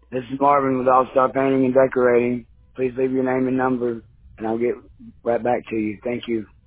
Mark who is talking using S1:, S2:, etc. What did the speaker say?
S1: This is Marvin with All Star Painting and Decorating. Please leave your name and number, and I'll get right back to you. Thank you.